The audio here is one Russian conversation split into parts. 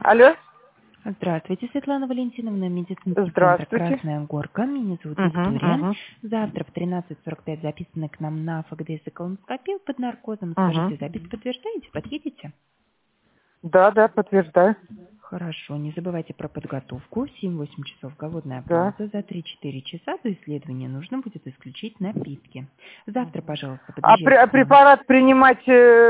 Алло. Здравствуйте, Светлана Валентиновна, медицинский центр Здравствуйте. «Красная Горка». Меня зовут Виктория. Завтра в 13:45 записаны к нам на ФГДС и колоноскопию под наркозом. Скажите, запись подтверждаете? Подъедете? Да, подтверждаю. Хорошо, не забывайте про подготовку. 7-8 часов голодная Да. пауза. За 3-4 часа до исследования нужно будет исключить напитки. Завтра, пожалуйста, А подъезжайте к нам. препарат принимать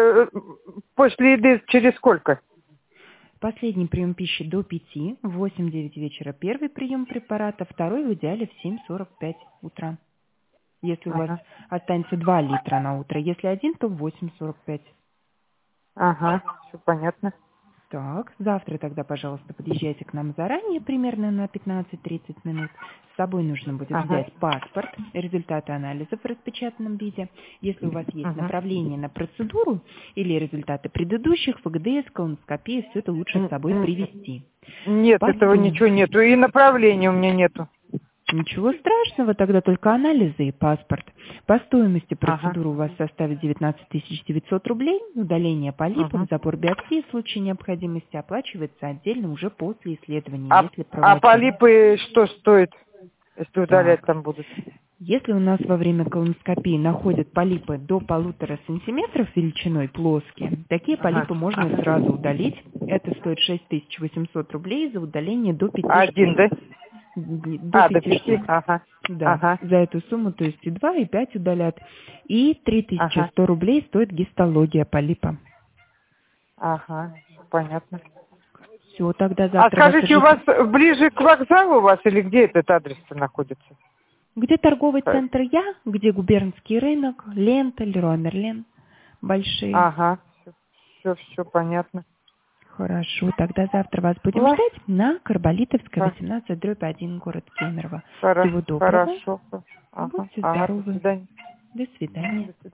после еды через сколько? Последний прием пищи до 5, в 8-9 вечера первый прием препарата, второй в идеале в 7:45 утра. Если у вас останется 2 литра на утро, если 1, то в 8:45. Ага, все понятно. Так, завтра тогда, пожалуйста, подъезжайте к нам заранее, примерно на 15-30 минут. С собой нужно будет взять паспорт, результаты анализов в распечатанном виде. Если у вас есть направление на процедуру или результаты предыдущих, ФГДС, колоноскопия, все это лучше с собой привезти. Нет, этого ничего нету. И направления у меня нету. Ничего страшного, тогда только анализы и паспорт. По стоимости процедуры у вас составит 19 900 рублей. Удаление полипов, забор биопсии в случае необходимости оплачивается отдельно уже после исследования. А полипы что стоит, если удалять там будут? Если у нас во время колоноскопии находят полипы до 1,5 сантиметров величиной плоские, такие полипы можно сразу удалить. Это стоит 6800 рублей за удаление до 5 штук. Один, да? До 5 штук. Да, за эту сумму, то есть и 2, и 5 удалят. И 3100 рублей стоит гистология полипа. Ага, понятно. Все, тогда завтра... А скажите, у вас ближе к вокзалу у вас или где этот адрес-то находится? Где торговый центр Я, где губернский рынок, Лента, Леруа Мерлен, большие. Ага, все понятно. Хорошо, тогда завтра вас будем ждать на Карболитовская, 18/1, город Кемерово. Всего доброго. Хорошо. Будьте здоровы. До свидания. До свидания.